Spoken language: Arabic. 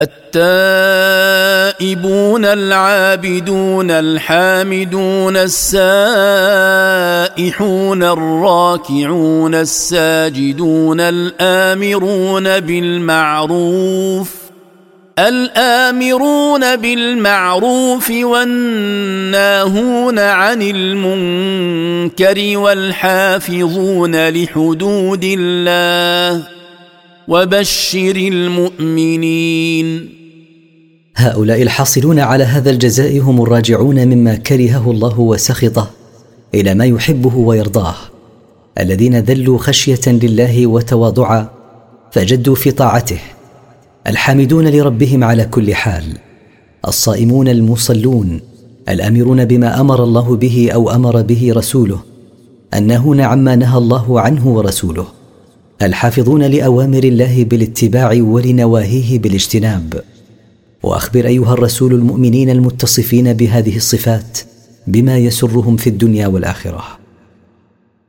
التائبون العابدون الحامدون السائحون الراكعون الساجدون الآمرون بالمعروف والناهون عن المنكر والحافظون لحدود الله وبشر المؤمنين. هؤلاء الحاصلون على هذا الجزاء هم الراجعون مما كرهه الله وسخطه إلى ما يحبه ويرضاه، الذين ذلوا خشية لله وتواضعا فجدوا في طاعته، الحامدون لربهم على كل حال، الصائمون المصلون، الآمرون بما أمر الله به أو أمر به رسوله، الناهون عما نهى الله عنه ورسوله، الحافظون لأوامر الله بالاتباع ولنواهيه بالاجتناب. وأخبر أيها الرسول المؤمنين المتصفين بهذه الصفات بما يسرهم في الدنيا والآخرة.